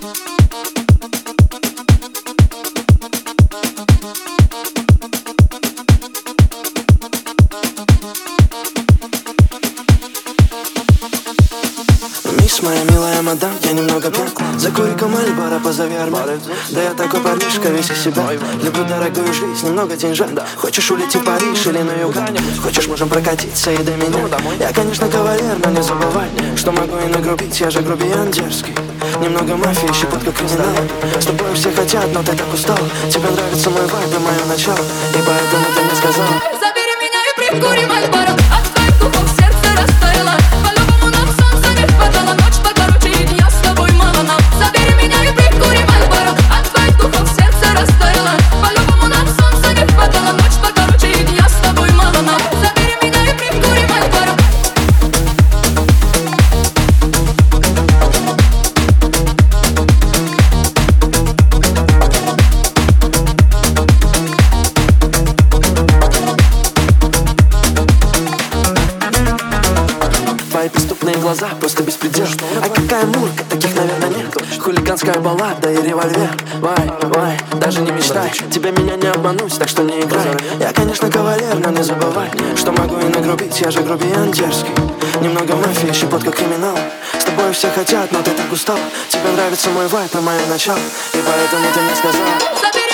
Мисс, моя милая мадам, я немного пьян. Закури-ка Мальборо, позови Арман. Да я такой парнишка, весь из себя. Люблю дорогую жизнь, немного деньжат. Хочешь улететь в Париж или на юг? Хочешь, можем прокатиться и до меня. Я, конечно, кавалер, но не забывай, что могу и нагрубить, я же грубиян дерзкий. Немного мафии, щепотка криминала. С тобой все хотят, но ты так устал. Тебе нравится мой вайб и мое начало, и поэтому ты мне сказал: забери меня и прикури Мальборо. От твоих духов сердце растаяло. По-любому нам солнца не хватало. Ночь покороче и дня с тобой мало нам. Забери меня и прикури Мальборо. От твоих духов сердце растаяло. По-любому нам солнца не хватало. Ночь покороче и дня с тобой мало нам. Забери меня и прикури Мальборо. Твои преступные глаза, просто беспредел. А какая мурка, таких, наверное, нет. Хулиганская баллада и револьвер. Вай, даже не мечтай. Тебя меня не обмануть, так что не играй. Я, конечно, кавалер, но не забывай, что могу и нагрубить, я же грубиян дерзкий. Немного мафии, щепотка криминала. С тобой все хотят, но ты так устал. Тебе нравится мой вайб и мое начало, и поэтому ты мне сказал: